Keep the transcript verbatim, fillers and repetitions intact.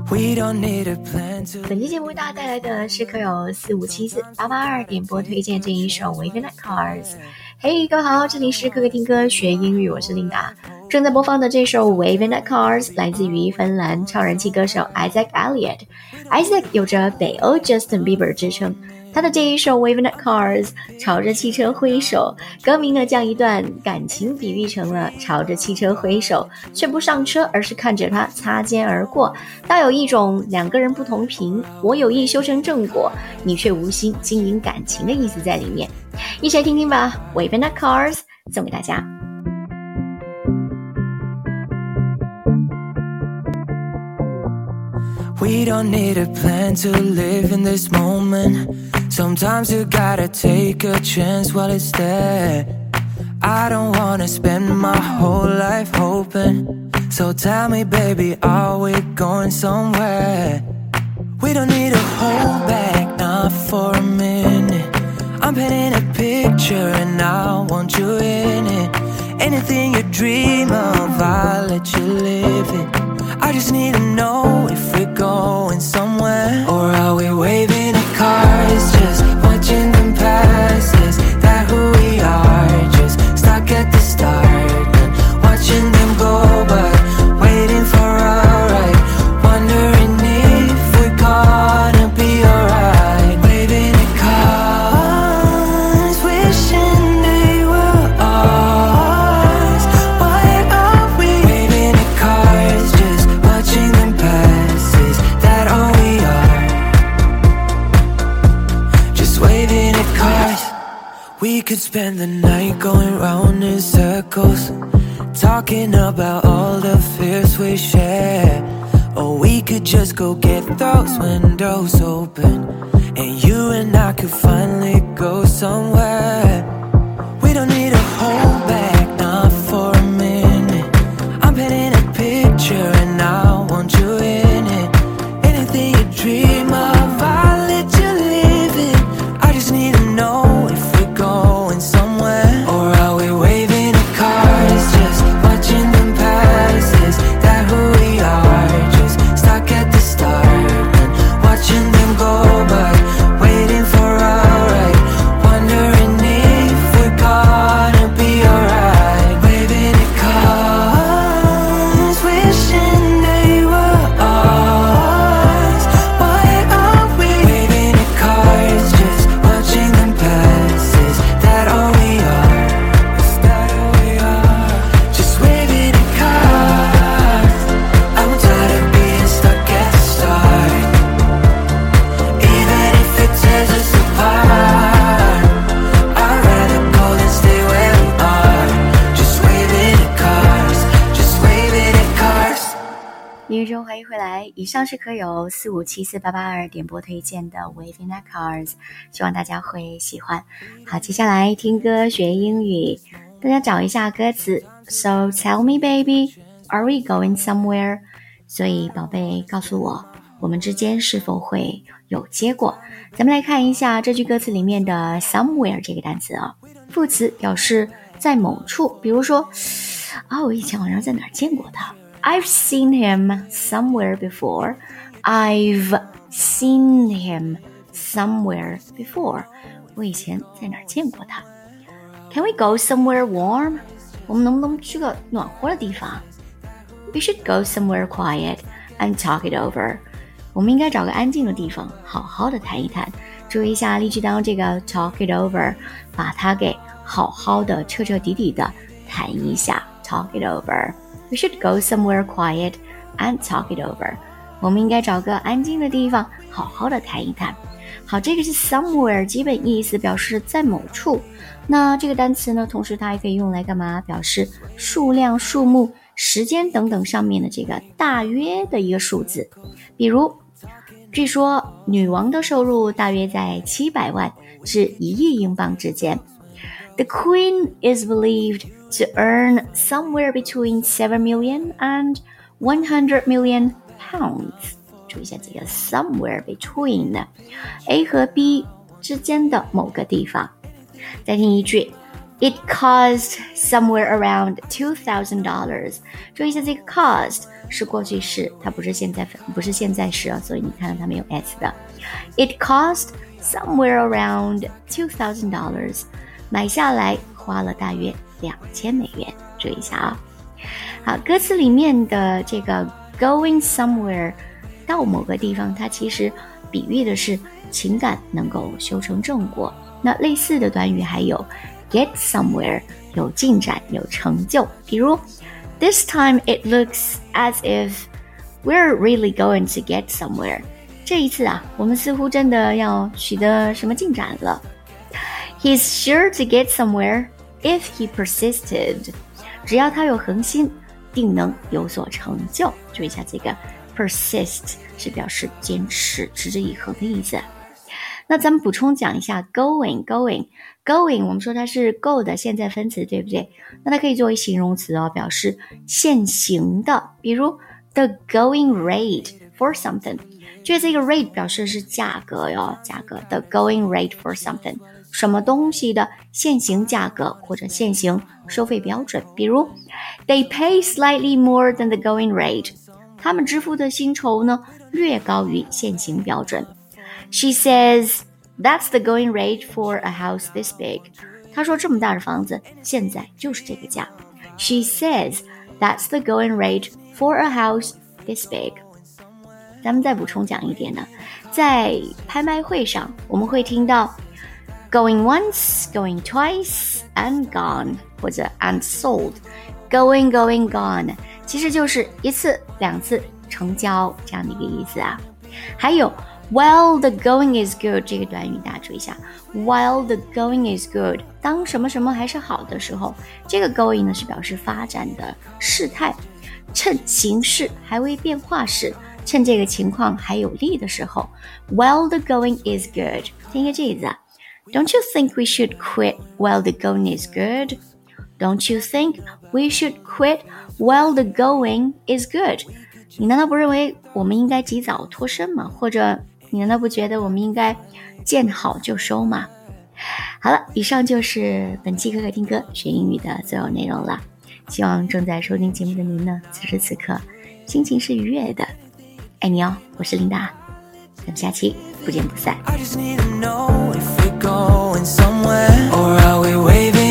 本期节目为大家带来的是科友四五七四八八二点播推荐这一首 Waving Like Cars。 嘿，各位好，这里是科科听歌学英语，我是琳达。正在播放的这首 Waving Like Cars 来自于芬兰超人气歌手 Isaac Elliot。 Isaac 有着北欧 Justin Bieber 之称，他的这一首 Waving Like Cars 朝着汽车挥手，歌名呢将一段感情比喻成了朝着汽车挥手却不上车，而是看着它擦肩而过，带有一种两个人不同频，我有意修成正果，你却无心经营感情的意思在里面。一起来听听吧， Waving Like Cars 送给大家。 We don't need a plan to live in this moment. Sometimes you gotta take a chance while it's there. I don't wanna spend my whole life hoping. So tell me, baby, are we going somewhere? We don't need to hold back, not for a minute. I'm painting a picture and I want you in it. Anything you dream of, I'll let you live it. I just need to know if we're going somewhere. Or are we waving at cars, just watching them pass? Is that who we are, just stuck at the start and watching them go, but waiting for our ride, wondering if we're gonna be alright. Waving at cars, wishing they were ours. Why are we waving at cars, just watching them pass? Is that all we are? Just waving at cars. We could spend the night going round in circles, talking about all the fears we share. Or we could just go get those windows open, and you and I could finally go somewhere. We don't need to hold back, not for a minute. I'm painting a picture and I want you in it. Anything you dream of, I'll let you live it. I just need to know if we're going somewhere. Or are we waving at cars, just watching them pass? Is that who we are, just stuck at the start and watching them go, but waiting for our ride, wondering if we're gonna be alright. Waving at cars, wishing they were ours. Why are we waving at cars, just watching them pass? Is that all we are? Is that all we are? Just waving at cars. I'm tired of being stuck at the start, even if it tears us apart. I'd rather go than stay where we are. Just waving at cars, just waving at cars. 音乐中欢迎回来，以上是科友四五七四八八二点播推荐的 Waving Like Cars， 希望大家会喜欢。好，接下来听歌学英语，大家找一下歌词。 So tell me baby, are we going somewhere? 所以宝贝告诉我，我们之间是否会有结果。咱们来看一下这句歌词里面的 somewhere 这个单词啊，副词表示在某处，比如说啊，我以前好像在哪儿见过他， I've seen him somewhere before. I've seen him somewhere before. 我以前在哪儿见过他。 Can we go somewhere warm? 我们能不能去个暖和的地方？ We should go somewhere quiet and talk it over. 我们应该找个安静的地方好好的谈一谈。注意一下例句当中这个 talk it over， 把它给好好的彻彻底底的谈一下。 talk it over. We should go somewhere quiet and talk it over. 我们应该找个安静的地方好好的谈一谈。好，这个是 somewhere， 基本意思表示在某处。那这个单词呢，同时它还可以用来干嘛？表示数量、数目、时间等等上面的这个大约的一个数字。比如，据说女王的收入大约在七百万至一亿英镑之间。The queen is believed to earn somewhere between seven million and one hundred million pounds. 注意一下这个 somewhere between A 和 B 之间的某个地方。再听一句 It cost somewhere around two thousand dollars. 注意一下这个 cost 是过去式，它不是现在不是现在时啊，所以你看到它没有 s 的。It cost somewhere around two thousand dollars. 买下来花了大约两千美元。注意一下啊。好，歌词里面的这个 going somewhere 到某个地方，它其实比喻的是情感能够修成正果。那类似的短语还有 get somewhere 有进展有成就，比如 This time it looks as if we're really going to get somewhere. 这一次啊，我们似乎真的要取得什么进展了。He's sure to get somewhere if he persisted. 只要他有恒心，定能有所成就。注意一下这个 persist 是表示坚持持之以恒的意思。那咱们补充讲一下 going going going 我们说它是 go 的现在分词，对不对？那它可以作为形容词哦，表示现行的，比如 the going rate for something。 这这个 rate 表示是价格哟，价格 the going rate for something， 什么东西的现行价格或者现行收费标准，比如 they pay slightly more than the going rate， 他们支付的薪酬呢略高于现行标准。She says, that's the going rate for a house this big. 她说这么大的房子现在就是这个价。She says, that's the going rate for a house this big. 咱们再补充讲一点呢，在拍卖会上我们会听到 going once, going twice, and gone 或者 and sold. Going, going, gone 其实就是一次两次成交这样的一个意思啊。还有While the going is good 这个短语大家注意一下 While the going is good 当什么什么还是好的时候，这个 going 呢是表示发展的事态，趁形势还未变化时，趁这个情况还有利的时候 While the going is good 听一下这个字 Don't you think we should quit while the going is good? Don't you think we should quit while the going is good? 你难道不认为我们应该及早脱身吗？或者你难道不觉得我们应该见好就收吗？好了，以上就是本期可可听歌学英语的所有内容了。希望正在收听节目的您呢，此时此刻心情是愉悦的。爱你哦，我是琳达，咱们下期不见不散。I just need to know if we're going somewhere, or are we waving